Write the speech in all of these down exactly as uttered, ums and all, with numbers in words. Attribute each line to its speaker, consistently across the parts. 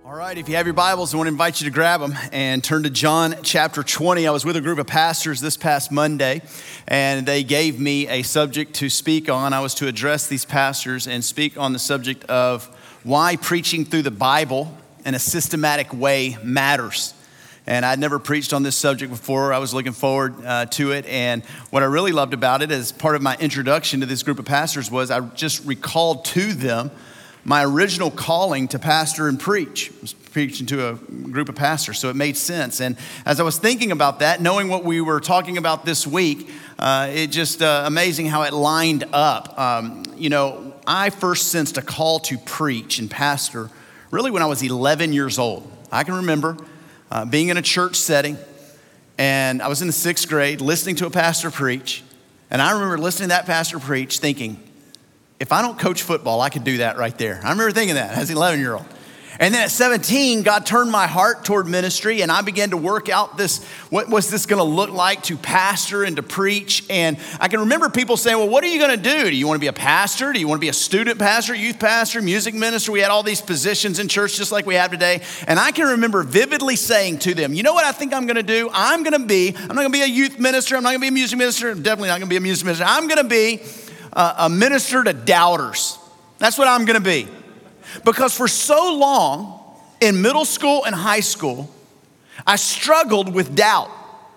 Speaker 1: All right, if you have your Bibles, I want to invite you to grab them and turn to John chapter twenty. I was with a group of pastors this past Monday, and they gave me a subject to speak on. I was to address these pastors and speak on the subject of why preaching through the Bible in a systematic way matters. And I'd never preached on this subject before. I was looking forward uh, to it. And what I really loved about it as part of my introduction to this group of pastors was I just recalled to them my original calling to pastor and preach. I was preaching to a group of pastors, so it made sense. And as I was thinking about that, knowing what we were talking about this week, uh, it just uh, amazing how it lined up. Um, you know, I first sensed a call to preach and pastor really when I was eleven years old. I can remember uh, being in a church setting, and I was in the sixth grade listening to a pastor preach. And I remember listening to that pastor preach thinking, if I don't coach football, I could do that right there. I remember thinking that as an eleven-year-old. And then at seventeen, God turned my heart toward ministry, and I began to work out this, what was this going to look like to pastor and to preach? And I can remember people saying, well, what are you going to do? Do you want to be a pastor? Do you want to be a student pastor, youth pastor, music minister? We had all these positions in church just like we have today. And I can remember vividly saying to them, you know what I think I'm going to do? I'm going to be, I'm not going to be a youth minister. I'm not going to be a music minister. I'm definitely not going to be a music minister. I'm going to be a minister to doubters. That's what I'm going to be. Because for so long in middle school and high school, I struggled with doubt.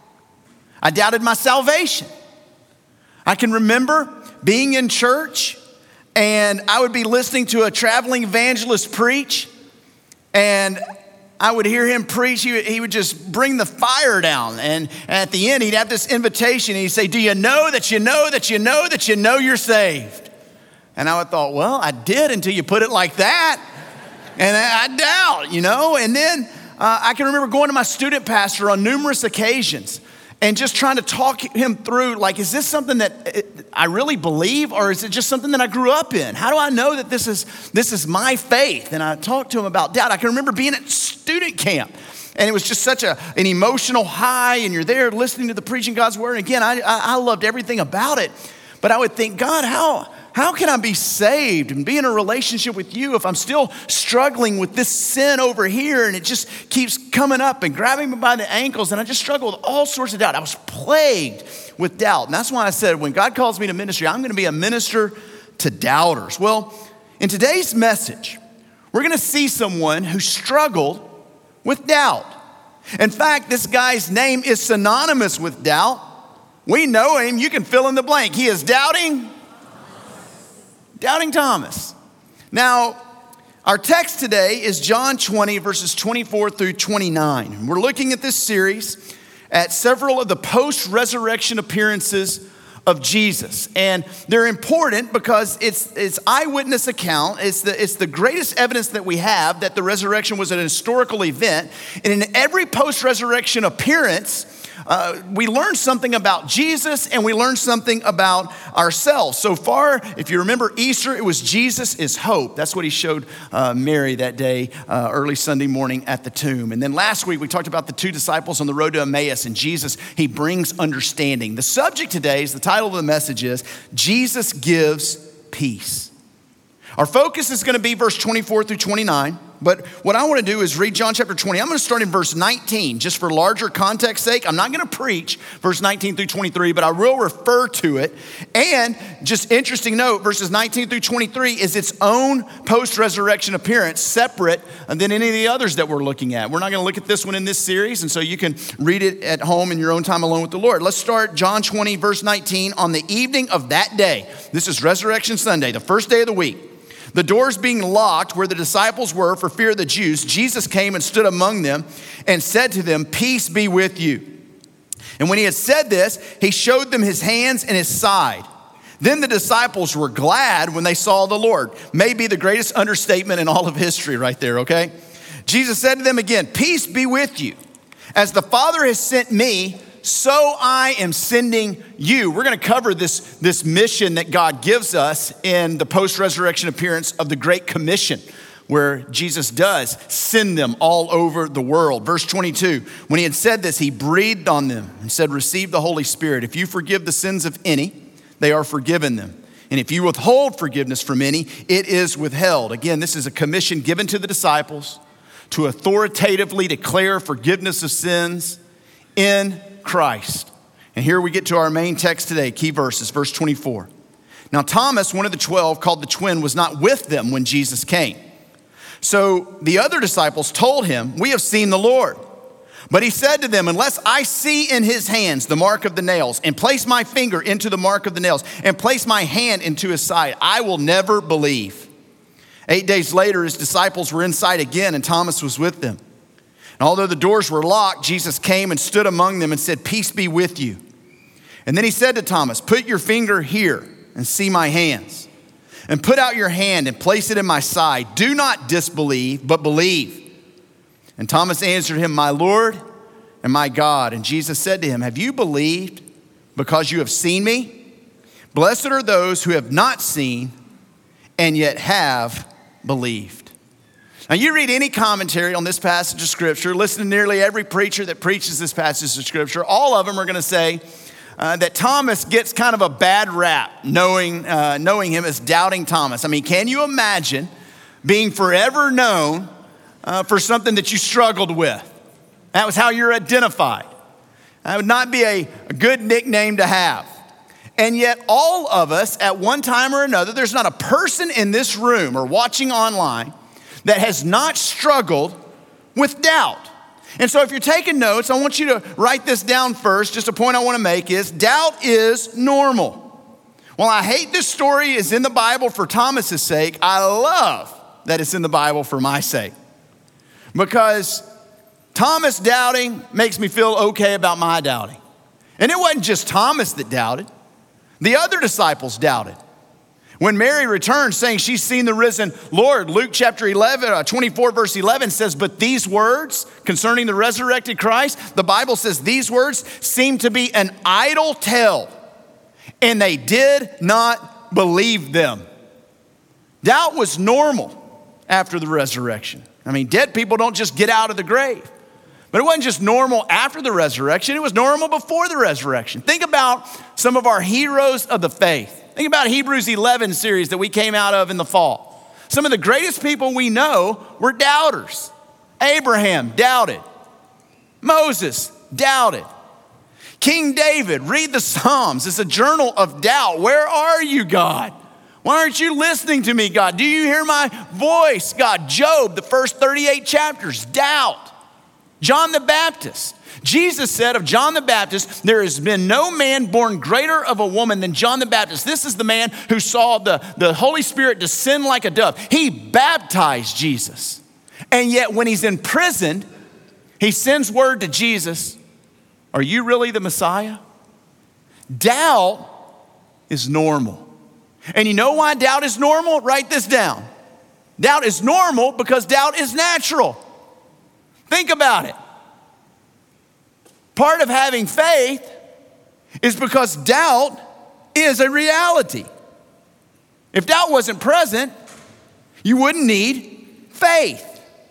Speaker 1: I doubted my salvation. I can remember being in church and I would be listening to a traveling evangelist preach, and I would hear him preach. He, he would just bring the fire down. And at the end, he'd have this invitation. And he'd say, do you know that you know that you know that you know you're saved? And I would thought, well, I did until you put it like that. And I, I doubt, you know. And then uh, I can remember going to my student pastor on numerous occasions and just trying to talk him through, like, is this something that I really believe, or is it just something that I grew up in? How do I know that this is this is my faith? And I talked to him about doubt. I can remember being at student camp, and it was just such a, an emotional high, and you're there listening to the preaching God's word. And again, I, I, I loved everything about it, but I would think, God, how, how can I be saved and be in a relationship with you if I'm still struggling with this sin over here, and it just keeps coming up and grabbing me by the ankles, and I just struggle with all sorts of doubt. I was plagued with doubt. And that's why I said, when God calls me to ministry, I'm going to be a minister to doubters. Well, in today's message, we're going to see someone who struggled with doubt. In fact, this guy's name is synonymous with doubt. We know him. You can fill in the blank. He is doubting Doubting Thomas. Now, our text today is John twenty, verses twenty-four through twenty-nine. We're looking at this series at several of the post-resurrection appearances of Jesus. And they're important because it's it's eyewitness account. It's the, it's the greatest evidence that we have that the resurrection was an historical event. And in every post-resurrection appearance, Uh, we learn something about Jesus, and we learn something about ourselves. So far, if you remember Easter, it was Jesus is hope. That's what he showed uh, Mary that day, uh, early Sunday morning at the tomb. And then last week, we talked about the two disciples on the road to Emmaus, and Jesus, he brings understanding. The subject today is, the title of the message is, Jesus Gives Peace. Our focus is going to be verse twenty-four through twenty-nine. But what I want to do is read John chapter twenty. I'm going to start in verse nineteen, just for larger context sake. I'm not going to preach verse nineteen through twenty-three, but I will refer to it. And just interesting note, verses nineteen through twenty-three is its own post-resurrection appearance, separate than any of the others that we're looking at. We're not going to look at this one in this series, and so you can read it at home in your own time alone with the Lord. Let's start John twenty, verse nineteen. On the evening of that day, this is Resurrection Sunday, the first day of the week, the doors being locked where the disciples were for fear of the Jews, Jesus came and stood among them and said to them, peace be with you. And when he had said this, he showed them his hands and his side. Then the disciples were glad when they saw the Lord. Maybe the greatest understatement in all of history right there, okay? Jesus said to them again, peace be with you. As the Father has sent me, so I am sending you. We're going to cover this, this mission that God gives us in the post-resurrection appearance of the Great Commission, where Jesus does send them all over the world. Verse twenty-two, when he had said this, he breathed on them and said, receive the Holy Spirit. If you forgive the sins of any, they are forgiven them. And if you withhold forgiveness from any, it is withheld. Again, this is a commission given to the disciples to authoritatively declare forgiveness of sins in Christ. And here we get to our main text today, key verses, verse twenty-four. Now Thomas, one of the twelve, called the twin, was not with them when Jesus came. So the other disciples told him, "We have seen the Lord." But he said to them, "Unless I see in his hands the mark of the nails, and place my finger into the mark of the nails, and place my hand into his side, I will never believe." Eight days later, his disciples were inside again, and Thomas was with them. And although the doors were locked, Jesus came and stood among them and said, "Peace be with you." And then he said to Thomas, "Put your finger here and see my hands, and put out your hand and place it in my side. Do not disbelieve, but believe." And Thomas answered him, "My Lord and my God." And Jesus said to him, "Have you believed because you have seen me? Blessed are those who have not seen and yet have believed." Now you read any commentary on this passage of scripture, listen to nearly every preacher that preaches this passage of scripture, all of them are gonna say uh, that Thomas gets kind of a bad rap, knowing, uh, knowing him as Doubting Thomas. I mean, can you imagine being forever known uh, for something that you struggled with? That was how you're identified. That would not be a, a good nickname to have. And yet all of us at one time or another, there's not a person in this room or watching online that has not struggled with doubt. And so if you're taking notes, I want you to write this down first. Just a point I want to make is doubt is normal. While I hate this story is in the Bible for Thomas's sake, I love that it's in the Bible for my sake. Because Thomas doubting makes me feel okay about my doubting. And it wasn't just Thomas that doubted. The other disciples doubted. When Mary returned saying she's seen the risen Lord, Luke chapter eleven, uh, twenty-four verse eleven says, "But these words concerning the resurrected Christ," the Bible says these words seem to be an idle tale, and they did not believe them. Doubt was normal after the resurrection. I mean, dead people don't just get out of the grave. But it wasn't just normal after the resurrection, it was normal before the resurrection. Think about some of our heroes of the faith. Think about Hebrews eleven series that we came out of in the fall. Some of the greatest people we know were doubters. Abraham doubted. Moses doubted. King David, read the Psalms. It's a journal of doubt. Where are you, God? Why aren't you listening to me, God? Do you hear my voice, God? Job, the first thirty-eight chapters, doubt. John the Baptist. Jesus said of John the Baptist, "There has been no man born greater of a woman than John the Baptist." This is the man who saw the, the Holy Spirit descend like a dove. He baptized Jesus. And yet when he's in prison, he sends word to Jesus, "Are you really the Messiah?" Doubt is normal. And you know why doubt is normal? Write this down. Doubt is normal because doubt is natural. Think about it. Part of having faith is because doubt is a reality. If doubt wasn't present, you wouldn't need faith.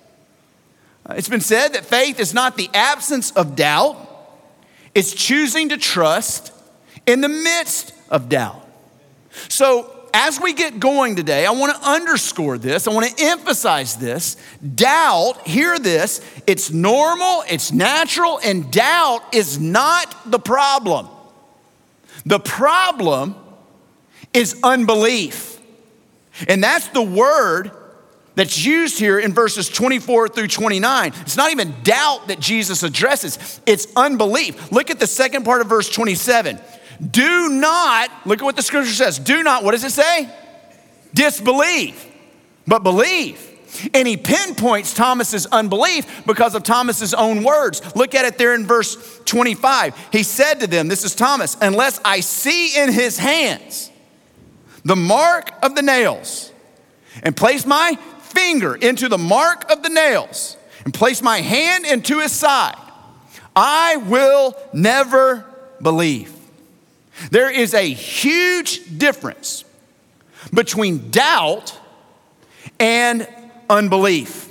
Speaker 1: It's been said that faith is not the absence of doubt, it's choosing to trust in the midst of doubt. So as we get going today, I want to underscore this. I want to emphasize this. Doubt, hear this, it's normal, it's natural, and doubt is not the problem. The problem is unbelief. And that's the word that's used here in verses twenty-four through twenty-nine. It's not even doubt that Jesus addresses, it's unbelief. Look at the second part of verse twenty-seven. Do not, look at what the scripture says. Do not, what does it say? Disbelieve, but believe. And he pinpoints Thomas's unbelief because of Thomas's own words. Look at it there in verse twenty-five. He said to them, this is Thomas, "Unless I see in his hands the mark of the nails, and place my finger into the mark of the nails, and place my hand into his side, I will never believe." There is a huge difference between doubt and unbelief.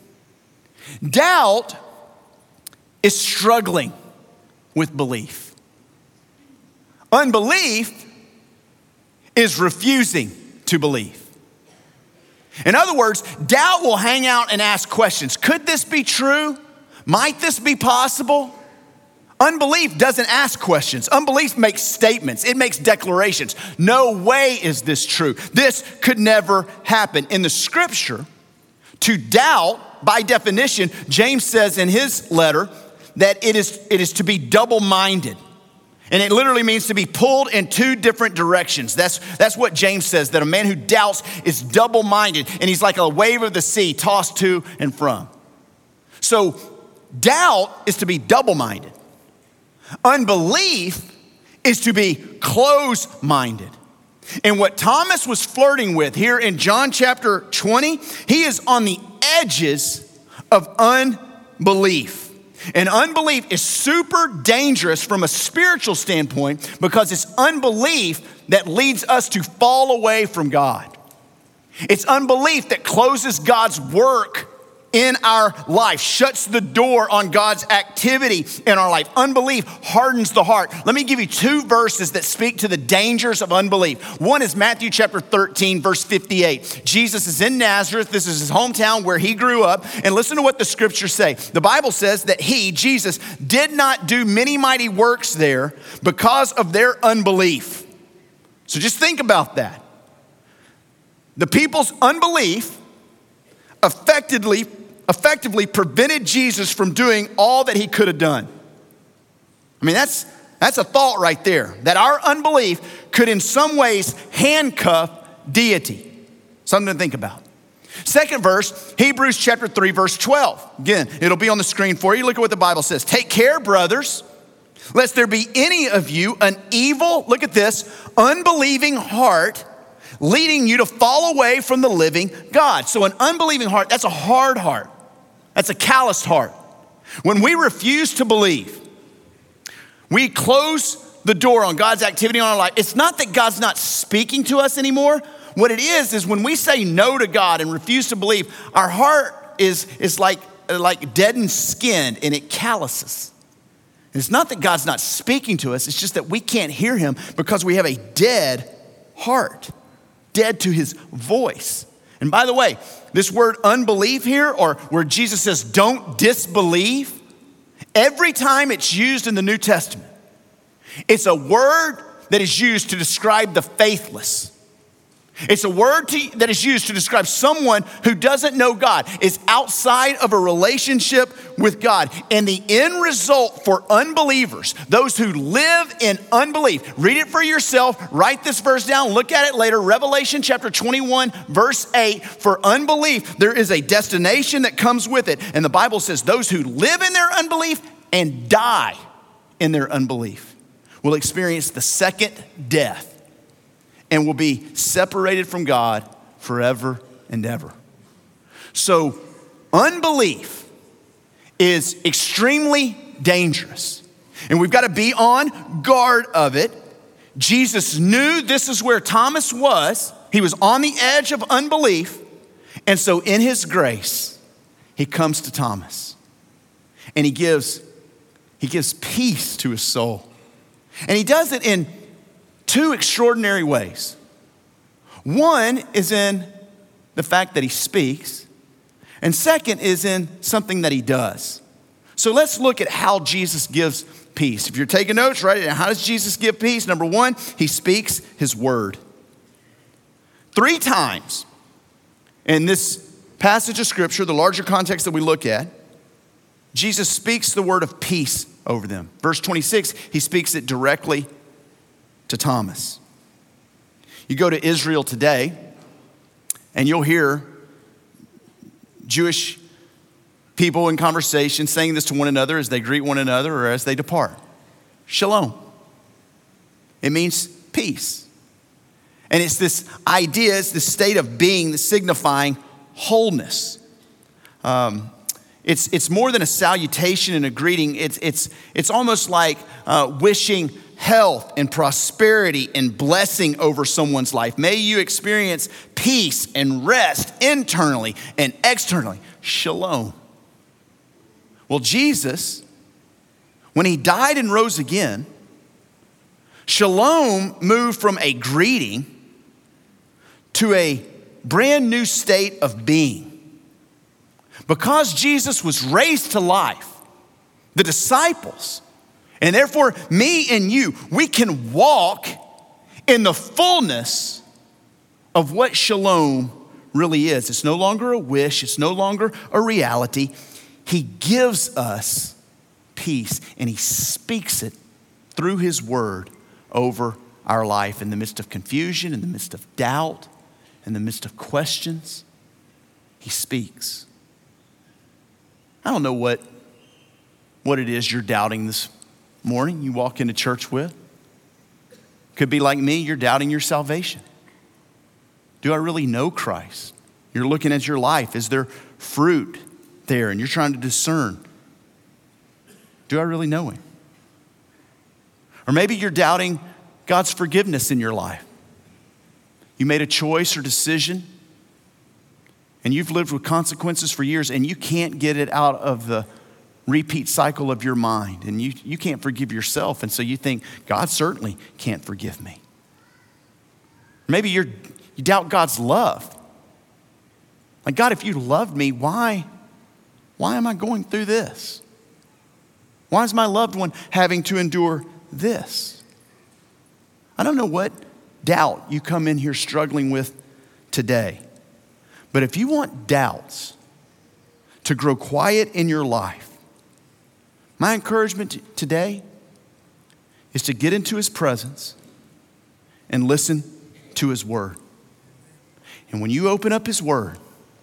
Speaker 1: Doubt is struggling with belief. Unbelief is refusing to believe. In other words, doubt will hang out and ask questions. Could this be true? Might this be possible? Unbelief doesn't ask questions. Unbelief makes statements. It makes declarations. No way is this true. This could never happen. In the scripture, to doubt, by definition, James says in his letter that it is, it is to be double-minded. And it literally means to be pulled in two different directions. That's, that's what James says, that a man who doubts is double-minded, and he's like a wave of the sea tossed to and from. So doubt is to be double-minded. Unbelief is to be close-minded. And what Thomas was flirting with here in John chapter twenty, he is on the edges of unbelief. And unbelief is super dangerous from a spiritual standpoint because it's unbelief that leads us to fall away from God. It's unbelief that closes God's work in our life, shuts the door on God's activity in our life. Unbelief hardens the heart. Let me give you two verses that speak to the dangers of unbelief. One is Matthew chapter thirteen, verse fifty-eight. Jesus is in Nazareth. This is his hometown where he grew up. And listen to what the scriptures say. The Bible says that he, Jesus, did not do many mighty works there because of their unbelief. So just think about that. The people's unbelief effectively effectively prevented Jesus from doing all that he could have done. I mean, that's, that's a thought right there, that our unbelief could in some ways handcuff deity. Something to think about. Second verse, Hebrews chapter three, verse twelve. Again, it'll be on the screen for you. Look at what the Bible says. Take care, brothers, lest there be any of you an evil, look at this, unbelieving heart leading you to fall away from the living God. So an unbelieving heart, that's a hard heart. That's a calloused heart. When we refuse to believe, we close the door on God's activity on our life. It's not that God's not speaking to us anymore. What it is, is when we say no to God and refuse to believe, our heart is, is like, like deadened skin and it calluses. It's not that God's not speaking to us. It's just that we can't hear him because we have a dead heart. Dead to his voice. And by the way, this word unbelief here, or where Jesus says don't disbelieve, every time it's used in the New Testament, it's a word that is used to describe the faithless. It's a word to, that is used to describe someone who doesn't know God, is outside of a relationship with God. And the end result for unbelievers, those who live in unbelief, read it for yourself, write this verse down, look at it later. Revelation chapter twenty-one, verse eight, for unbelief, there is a destination that comes with it. And the Bible says those who live in their unbelief and die in their unbelief will experience the second death and will be separated from God forever and ever. So unbelief is extremely dangerous, and we've got to be on guard of it. Jesus knew this is where Thomas was. He was on the edge of unbelief, and so in his grace, he comes to Thomas, and he gives, he gives peace to his soul. And he does it in two extraordinary ways. One is in the fact that he speaks, and second is in something that he does. So let's look at how Jesus gives peace. If you're taking notes, write it down. How does Jesus give peace? Number one, he speaks his word. Three times in this passage of scripture, the larger context that we look at, Jesus speaks the word of peace over them. Verse twenty-six, he speaks it directly to Thomas. You go to Israel today, and you'll hear Jewish people in conversation saying this to one another as they greet one another or as they depart. Shalom. It means peace. And it's this idea, it's this state of being that's signifying wholeness. Um, it's, it's more than a salutation and a greeting. It's, it's, it's almost like uh, wishing health and prosperity and blessing over someone's life. May you experience peace and rest internally and externally. Shalom. Well, Jesus, when he died and rose again, shalom moved from a greeting to a brand new state of being. Because Jesus was raised to life, the disciples, and therefore me and you, we can walk in the fullness of what shalom really is. It's no longer a wish. It's no longer a reality. He gives us peace, and he speaks it through his word over our life in the midst of confusion, in the midst of doubt, in the midst of questions. He speaks. I don't know what, what it is you're doubting this morning you walk into church with. Could be like me, you're doubting your salvation. Do I really know Christ? You're looking at your life. Is there fruit there? And you're trying to discern. Do I really know him? Or maybe you're doubting God's forgiveness in your life. You made a choice or decision, and you've lived with consequences for years, and you can't get it out of the repeat cycle of your mind. And you, you can't forgive yourself, and so you think, God certainly can't forgive me. Maybe you're, you doubt God's love. Like, God, if you loved me, why, why am I going through this? Why is my loved one having to endure this? I don't know what doubt you come in here struggling with today. But if you want doubts to grow quiet in your life, my encouragement today is to get into his presence and listen to his word. And when you open up his word,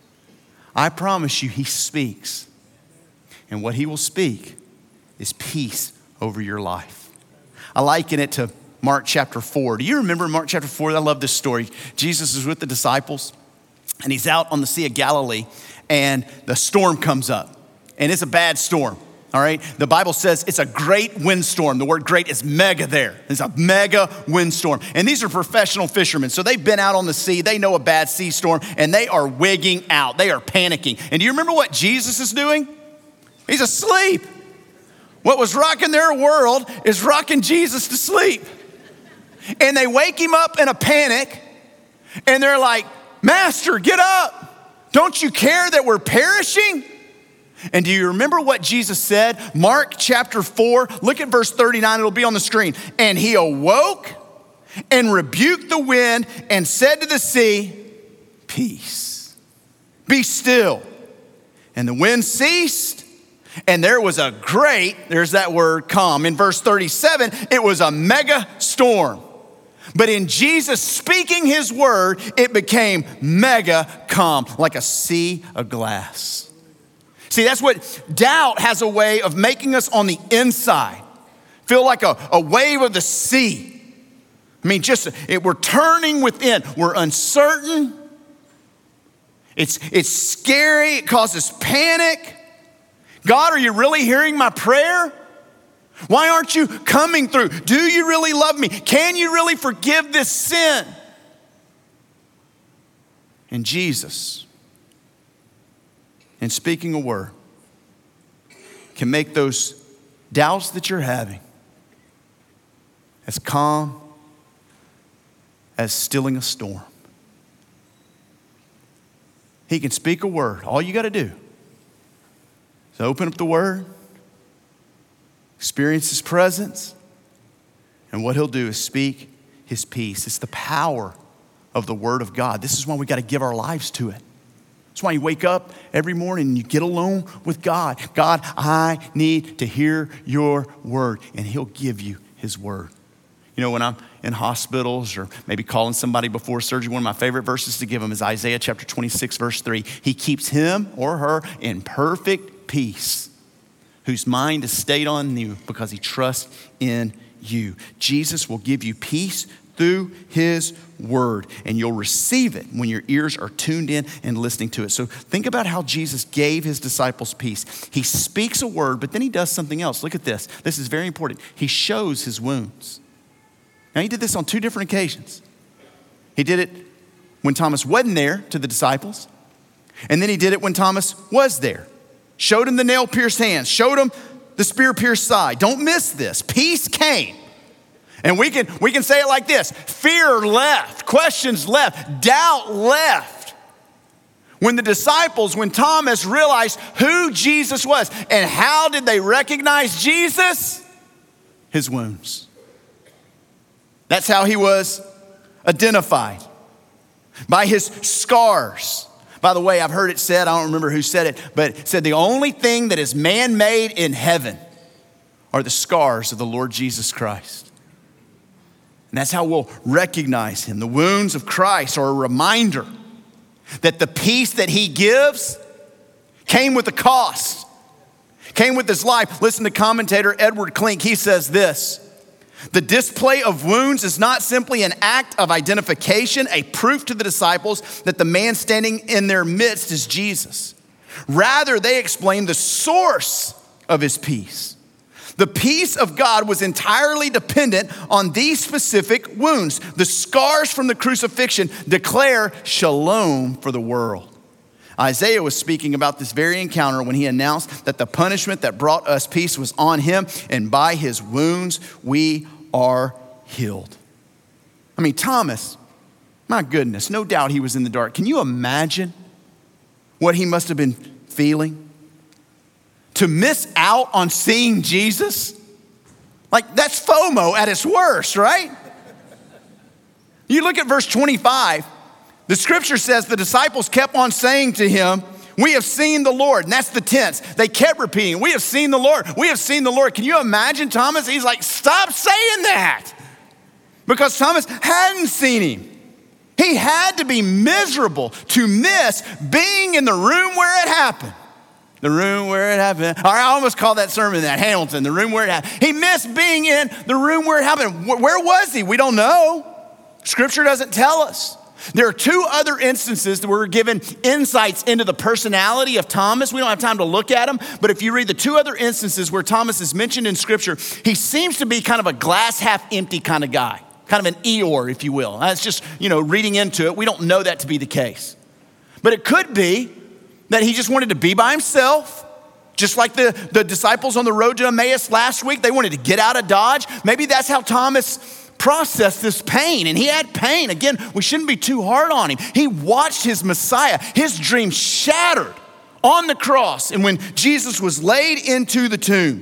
Speaker 1: I promise you he speaks. And what he will speak is peace over your life. I liken it to Mark chapter four. Do you remember Mark chapter four? I love this story. Jesus is with the disciples, and he's out on the Sea of Galilee, and the storm comes up, and it's a bad storm, all right? The Bible says it's a great windstorm. The word great is mega there. It's a mega windstorm. And these are professional fishermen, so they've been out on the sea. They know a bad sea storm, and they are wigging out. They are panicking. And do you remember what Jesus is doing? He's asleep. What was rocking their world is rocking Jesus to sleep. And they wake him up in a panic, and they're like, Master, get up. Don't you care that we're perishing? And do you remember what Jesus said? Mark chapter four, look at verse thirty-nine, it'll be on the screen. And he awoke and rebuked the wind and said to the sea, peace, be still. And the wind ceased, and there was a great, there's that word calm. In verse thirty-seven, it was a mega storm. But in Jesus speaking his word, it became mega calm, like a sea of glass. See, that's what doubt has a way of making us on the inside feel like a, a wave of the sea. I mean, just it, we're turning within. We're uncertain. It's, it's scary. It causes panic. God, are you really hearing my prayer? Why aren't you coming through? Do you really love me? Can you really forgive this sin? And Jesus, in speaking a word, can make those doubts that you're having as calm as stilling a storm. He can speak a word. All you got to do is open up the word, experience his presence, and what he'll do is speak his peace. It's the power of the word of God. This is why we got to give our lives to it. That's why you wake up every morning and you get alone with God. God, I need to hear your word, and he'll give you his word. You know, when I'm in hospitals or maybe calling somebody before surgery, one of my favorite verses to give them is Isaiah chapter twenty-six, verse three. He keeps him or her in perfect peace, whose mind is stayed on you because he trusts in you. Jesus will give you peace through his word, and you'll receive it when your ears are tuned in and listening to it. So think about how Jesus gave his disciples peace. He speaks a word, but then he does something else. Look at this. This is very important. He shows his wounds. Now, he did this on two different occasions. He did it when Thomas wasn't there to the disciples, and then he did it when Thomas was there. Showed him the nail-pierced hands, showed him the spear-pierced side. Don't miss this. Peace came. And we can, we can say it like this: fear left, questions left, doubt left. When the disciples, when Thomas realized who Jesus was, and how did they recognize Jesus? His wounds. That's how he was identified, by his scars. By the way, I've heard it said, I don't remember who said it, but it said the only thing that is man-made in heaven are the scars of the Lord Jesus Christ. And that's how we'll recognize him. The wounds of Christ are a reminder that the peace that he gives came with a cost, came with his life. Listen to commentator Edward Klink. He says this: the display of wounds is not simply an act of identification, a proof to the disciples that the man standing in their midst is Jesus. Rather, they explain the source of his peace. The peace of God was entirely dependent on these specific wounds. The scars from the crucifixion declare shalom for the world. Isaiah was speaking about this very encounter when he announced that the punishment that brought us peace was on him, and by his wounds we are healed. I mean, Thomas, my goodness, no doubt he was in the dark. Can you imagine what he must have been feeling? To miss out on seeing Jesus? Like, that's FOMO at its worst, right? You look at verse twenty-five. The scripture says the disciples kept on saying to him, we have seen the Lord. And that's the tense. They kept repeating, we have seen the Lord. We have seen the Lord. Can you imagine Thomas? He's like, stop saying that. Because Thomas hadn't seen him. He had to be miserable to miss being in the room where it happened. The room where it happened. Or I almost call that sermon that, Hamilton, the room where it happened. He missed being in the room where it happened. Where was he? We don't know. Scripture doesn't tell us. There are two other instances that we're given insights into the personality of Thomas. We don't have time to look at them, but if you read the two other instances where Thomas is mentioned in Scripture, he seems to be kind of a glass half empty kind of guy, kind of an Eeyore, if you will. That's just, you know, reading into it. We don't know that to be the case. But it could be that he just wanted to be by himself, just like the, the disciples on the road to Emmaus last week. They wanted to get out of Dodge. Maybe that's how Thomas processed this pain, and he had pain. Again, we shouldn't be too hard on him. He watched his Messiah, his dream shattered on the cross, and when Jesus was laid into the tomb.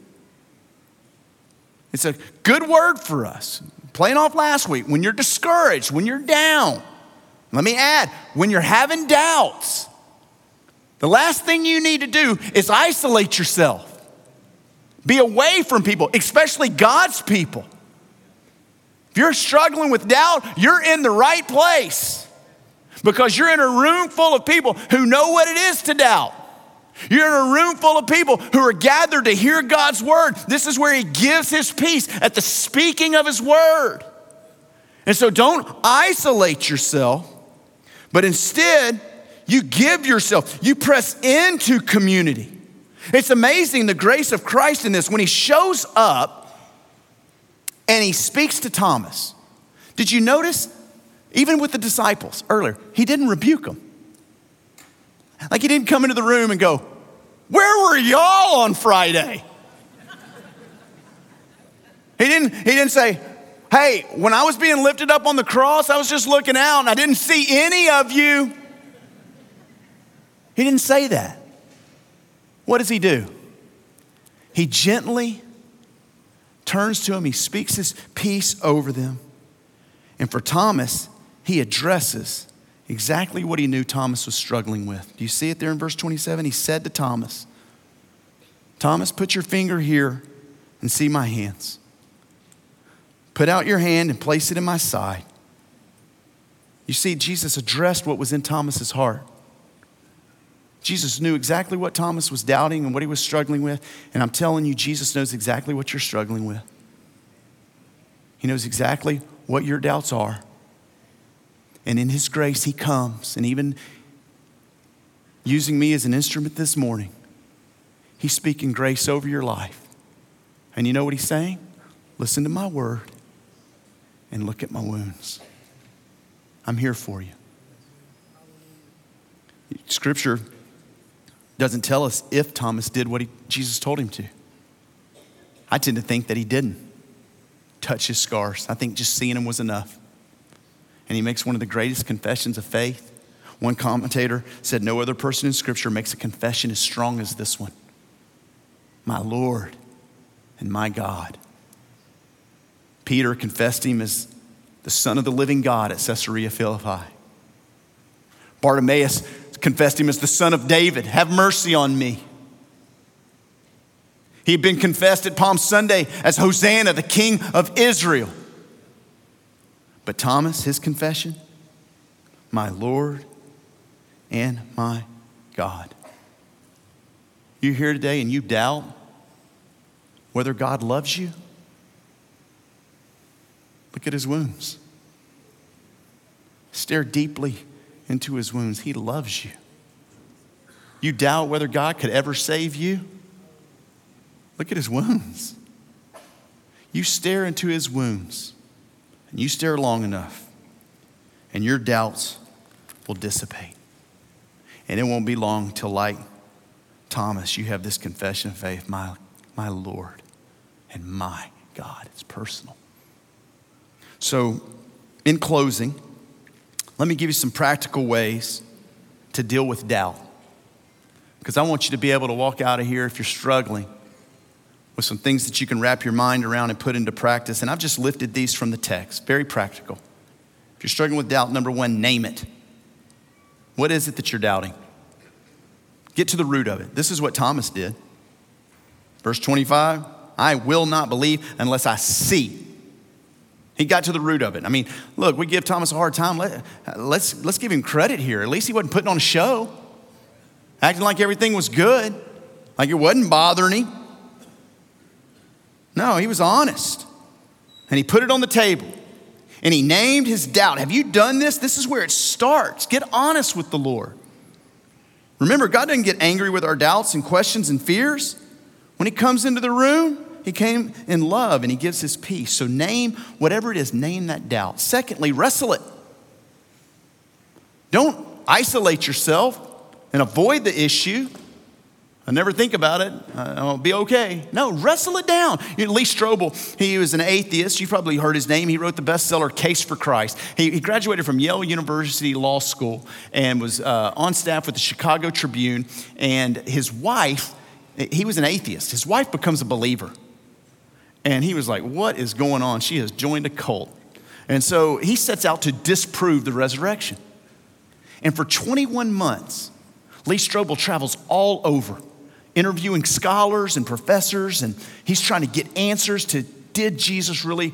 Speaker 1: It's a good word for us. Playing off last week, when you're discouraged, when you're down. Let me add, when you're having doubts, the last thing you need to do is isolate yourself. Be away from people, especially God's people. If you're struggling with doubt, you're in the right place because you're in a room full of people who know what it is to doubt. You're in a room full of people who are gathered to hear God's word. This is where he gives his peace at the speaking of his word. And so don't isolate yourself, but instead, you give yourself, you press into community. It's amazing the grace of Christ in this. When he shows up and he speaks to Thomas, did you notice, even with the disciples earlier, he didn't rebuke them. Like he didn't come into the room and go, where were y'all on Friday? He didn't, he didn't say, hey, when I was being lifted up on the cross, I was just looking out and I didn't see any of you. He didn't say that. What does he do? He gently turns to him. He speaks his peace over them. And for Thomas, he addresses exactly what he knew Thomas was struggling with. Do you see it there in verse twenty-seven? He said to Thomas, Thomas, put your finger here and see my hands. Put out your hand and place it in my side. You see, Jesus addressed what was in Thomas's heart. Jesus knew exactly what Thomas was doubting and what he was struggling with. And I'm telling you, Jesus knows exactly what you're struggling with. He knows exactly what your doubts are. And in his grace, he comes. And even using me as an instrument this morning, he's speaking grace over your life. And you know what he's saying? Listen to my word and look at my wounds. I'm here for you. Scripture doesn't tell us if Thomas did what he, Jesus told him to. I tend to think that he didn't touch his scars. I think just seeing him was enough. And he makes one of the greatest confessions of faith, One commentator said, no other person in Scripture makes a confession as strong as this one. My Lord and my God. Peter confessed him as the Son of the living God at Caesarea Philippi. Bartimaeus confessed him as the Son of David. Have mercy on me. He had been confessed at Palm Sunday as Hosanna, the King of Israel. But Thomas, his confession, my Lord and my God. You're here today and you doubt whether God loves you? Look at his wounds. Stare deeply into his wounds. He loves you. You doubt whether God could ever save you? Look at his wounds. You stare into his wounds, and you stare long enough, and your doubts will dissipate. And it won't be long till, like Thomas, you have this confession of faith, my, my Lord and my God. It's personal. So, in closing, let me give you some practical ways to deal with doubt. Because I want you to be able to walk out of here if you're struggling with some things that you can wrap your mind around and put into practice. And I've just lifted these from the text, very practical. If you're struggling with doubt, number one, name it. What is it that you're doubting? Get to the root of it. This is what Thomas did. Verse twenty-five, I will not believe unless I see. He got to the root of it. I mean, look, we give Thomas a hard time. Let, let's, let's give him credit here. At least he wasn't putting on a show, acting like everything was good, like it wasn't bothering him. No, he was honest. And he put it on the table. And he named his doubt. Have you done this? This is where it starts. Get honest with the Lord. Remember, God doesn't get angry with our doubts and questions and fears. When he comes into the room, he came in love and he gives his peace. So name whatever it is, name that doubt. Secondly, wrestle it. Don't isolate yourself and avoid the issue. I never think about it. I'll be okay. No, wrestle it down. You know, Lee Strobel, he was an atheist. You've probably heard his name. He wrote the bestseller Case for Christ. He, he graduated from Yale University Law School and was uh, on staff with the Chicago Tribune. And his wife, he was an atheist. His wife becomes a believer. And he was like, what is going on? She has joined a cult. And so he sets out to disprove the resurrection. And for twenty-one months, Lee Strobel travels all over, interviewing scholars and professors, and he's trying to get answers to, did Jesus really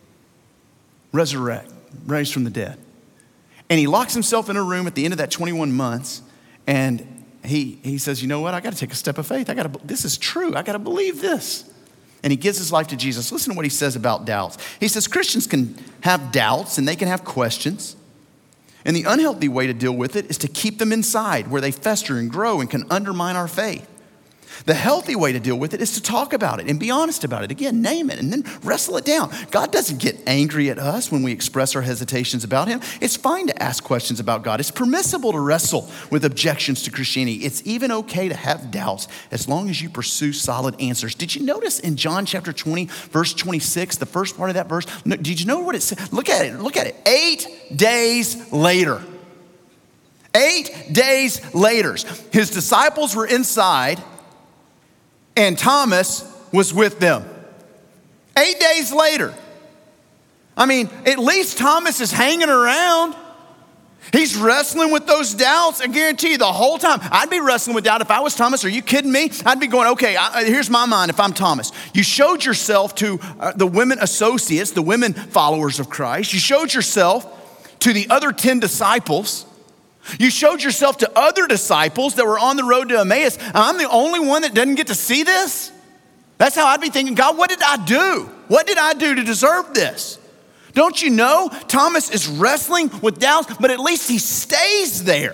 Speaker 1: resurrect, raise from the dead? And he locks himself in a room at the end of that twenty-one months, and he, he says, you know what? I got to take a step of faith. I got to. This is true. I got to believe this. And he gives his life to Jesus. Listen to what he says about doubts. He says Christians can have doubts and they can have questions. And the unhealthy way to deal with it is to keep them inside where they fester and grow and can undermine our faith. The healthy way to deal with it is to talk about it and be honest about it. Again, name it and then wrestle it down. God doesn't get angry at us when we express our hesitations about him. It's fine to ask questions about God. It's permissible to wrestle with objections to Christianity. It's even okay to have doubts as long as you pursue solid answers. Did you notice in John chapter twenty, verse twenty-six, the first part of that verse? Did you know what it said? Look at it. Look at it. Eight days later. Eight days later. His disciples were inside, and Thomas was with them. Eight days later. I mean, at least Thomas is hanging around. He's wrestling with those doubts. I guarantee you the whole time. I'd be wrestling with doubt if I was Thomas. Are you kidding me? I'd be going, okay, I, here's my mind if I'm Thomas. You showed yourself to uh, the women associates, the women followers of Christ. You showed yourself to the other ten disciples. You showed yourself to other disciples that were on the road to Emmaus. And I'm the only one that doesn't get to see this? That's how I'd be thinking, God, what did I do? What did I do to deserve this? Don't you know Thomas is wrestling with doubts, but at least he stays there.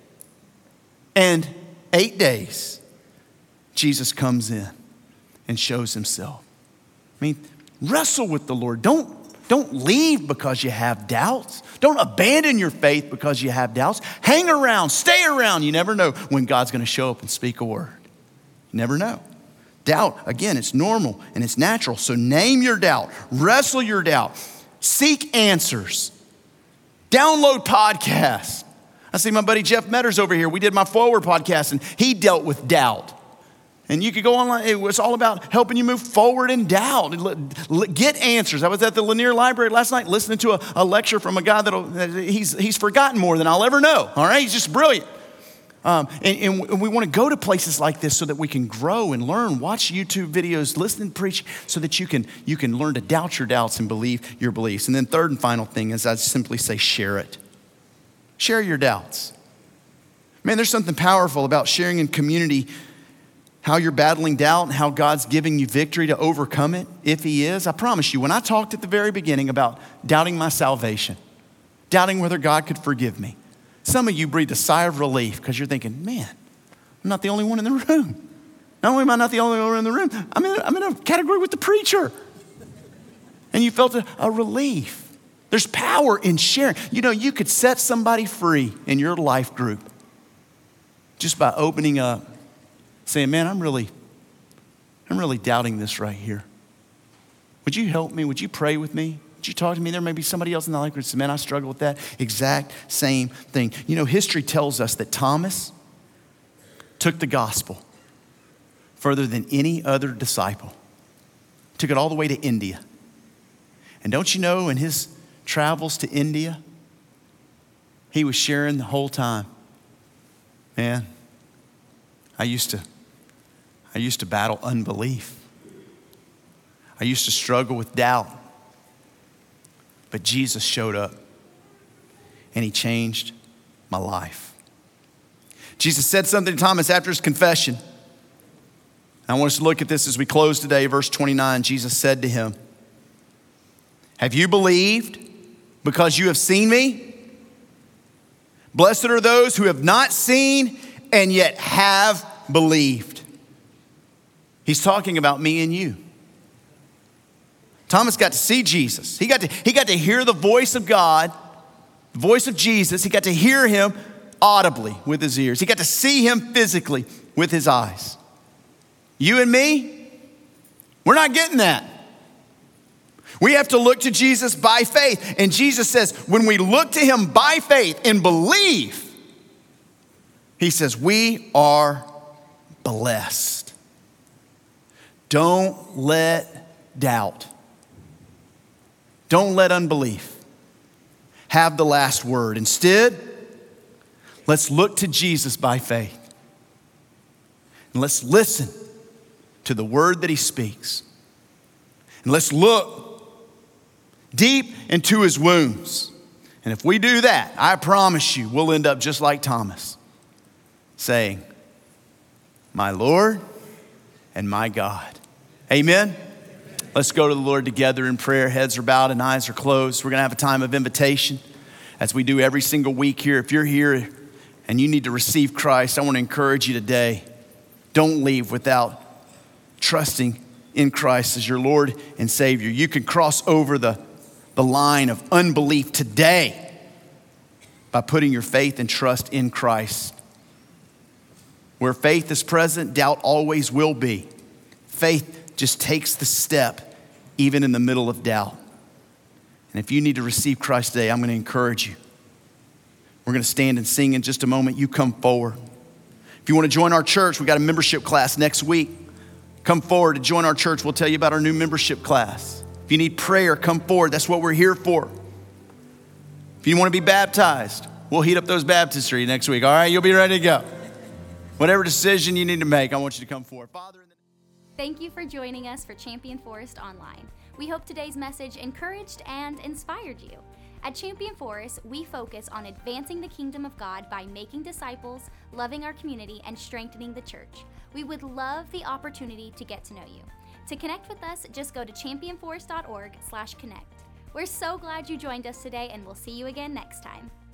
Speaker 1: And eight days, Jesus comes in and shows himself. I mean, wrestle with the Lord. Don't Don't leave because you have doubts. Don't abandon your faith because you have doubts. Hang around, stay around. You never know when God's going to show up and speak a word. You never know. Doubt, again, it's normal and it's natural. So name your doubt, wrestle your doubt, seek answers, download podcasts. I see my buddy Jeff Metters over here. We did my Forward podcast, and he dealt with doubt. And you could go online. It was all about helping you move forward in doubt. Get answers. I was at the Lanier Library last night listening to a, a lecture from a guy that he's, he's forgotten more than I'll ever know. All right? He's just brilliant. Um, and, and we want to go to places like this so that we can grow and learn, watch YouTube videos, listen and preach so that you can, you can learn to doubt your doubts and believe your beliefs. And then third and final thing is I simply say share it. Share your doubts. Man, there's something powerful about sharing in community how you're battling doubt and how God's giving you victory to overcome it, if he is. I promise you, when I talked at the very beginning about doubting my salvation, doubting whether God could forgive me, some of you breathed a sigh of relief because you're thinking, man, I'm not the only one in the room. Not only am I not the only one in the room, I'm in, I'm in a category with the preacher. And you felt a, a relief. There's power in sharing. You know, you could set somebody free in your life group just by opening up, saying, man, I'm really, I'm really doubting this right here. Would you help me? Would you pray with me? Would you talk to me? There may be somebody else in the life group who says, man, I struggle with that exact same thing. You know, history tells us that Thomas took the gospel further than any other disciple. Took it all the way to India. And don't you know, in his travels to India, he was sharing the whole time. Man, I used to, I used to battle unbelief. I used to struggle with doubt. But Jesus showed up and he changed my life. Jesus said something to Thomas after his confession. I want us to look at this as we close today. Verse twenty-nine, Jesus said to him, have you believed because you have seen me? Blessed are those who have not seen and yet have believed. He's talking about me and you. Thomas got to see Jesus. He got to, he got to hear the voice of God, the voice of Jesus. He got to hear him audibly with his ears. He got to see him physically with his eyes. You and me, we're not getting that. We have to look to Jesus by faith. And Jesus says, when we look to him by faith and believe, he says, we are blessed. Don't let doubt, don't let unbelief have the last word. Instead, let's look to Jesus by faith. And let's listen to the word that he speaks. And let's look deep into his wounds. And if we do that, I promise you, we'll end up just like Thomas, saying, my Lord and my God. Amen. Let's go to the Lord together in prayer. Heads are bowed and eyes are closed. We're going to have a time of invitation as we do every single week here. If you're here and you need to receive Christ, I want to encourage you today. Don't leave without trusting in Christ as your Lord and Savior. You can cross over the, the line of unbelief today by putting your faith and trust in Christ. Where faith is present, doubt always will be. Faith just takes the step even in the middle of doubt. And if you need to receive Christ today, I'm going to encourage you. We're going to stand and sing in just a moment. You come forward. If you want to join our church, we got a membership class next week. Come forward to join our church. We'll tell you about our new membership class. If you need prayer, come forward. That's what we're here for. If you want to be baptized, we'll heat up those baptistry next week. All right, you'll be ready to go. Whatever decision you need to make, I want you to come forward. Father, in the-
Speaker 2: Thank you for joining us for Champion Forest Online. We hope today's message encouraged and inspired you. At Champion Forest, we focus on advancing the kingdom of God by making disciples, loving our community, and strengthening the church. We would love the opportunity to get to know you. To connect with us, just go to championforest dot org slash connect. We're so glad you joined us today, and we'll see you again next time.